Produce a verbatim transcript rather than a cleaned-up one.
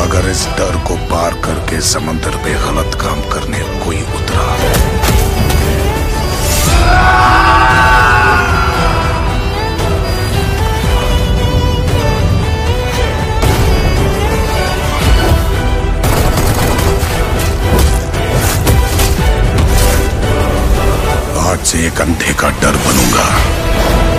अगर इस डर को पार करके समंदर पे गलत काम करने कोई उतरा, आज से एक अंधे का डर बनूंगा।